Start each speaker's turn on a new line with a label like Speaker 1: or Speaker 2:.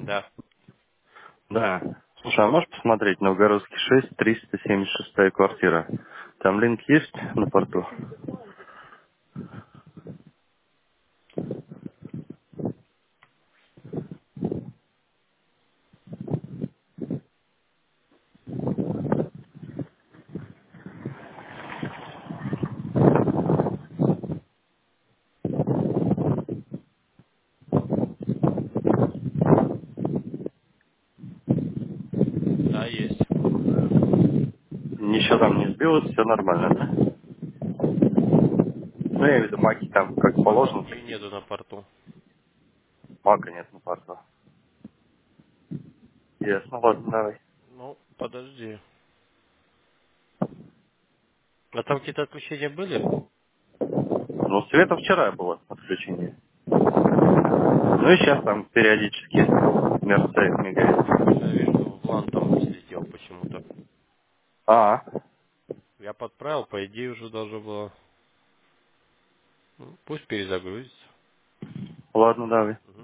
Speaker 1: Да.
Speaker 2: Да. Слушай, а можешь посмотреть Новгородский 6, 376 квартира? Там линк есть на порту?
Speaker 1: Да, есть.
Speaker 2: Ничего там не сбилось, все нормально, да? Ну, я имею в виду, маки там как положено
Speaker 1: Их
Speaker 2: такие.
Speaker 1: нету на порту.
Speaker 2: Мака нет на порту. Ясно, ладно, давай.
Speaker 1: Ну, подожди. А там какие-то отключения были?
Speaker 2: Ну, света вчера было отключение. Ну и сейчас там периодически мерцает, мигает.
Speaker 1: Я вижу, Влан там слетел почему-то.
Speaker 2: А,
Speaker 1: Я подправил, по идее уже должно было. Ну, пусть перезагрузится.
Speaker 2: ладно, давай.